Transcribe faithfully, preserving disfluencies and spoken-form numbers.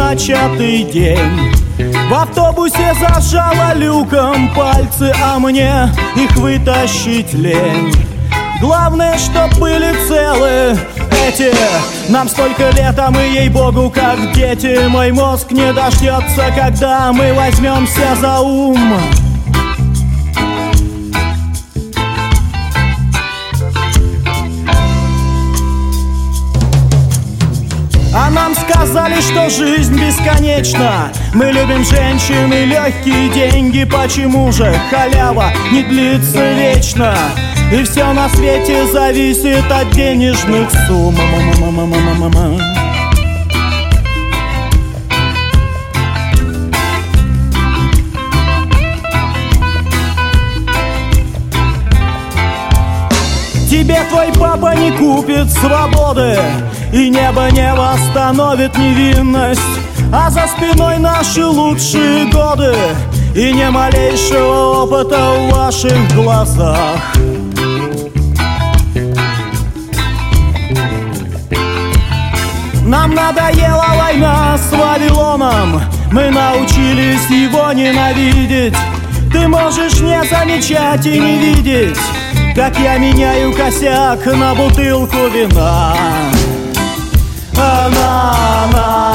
начатый день. В автобусе зажала люком пальцы, а мне их вытащить лень. Главное, чтоб были целы эти. Нам столько лет, а мы, ей-богу, как дети. Мой мозг не дождется, когда мы возьмемся за ум. А нам сказали, что жизнь бесконечна. Мы любим женщин и легкие деньги. Почему же халява не длится вечно? И все на свете зависит от денежных сумм. Тебе твой папа не купит свободы, и небо не восстановит невинность. А за спиной наши лучшие годы, и ни малейшего опыта в ваших глазах. Нам надоела война с Вавилоном, мы научились его ненавидеть. Ты можешь не замечать и не видеть, как я меняю косяк на бутылку вина. На-на-на.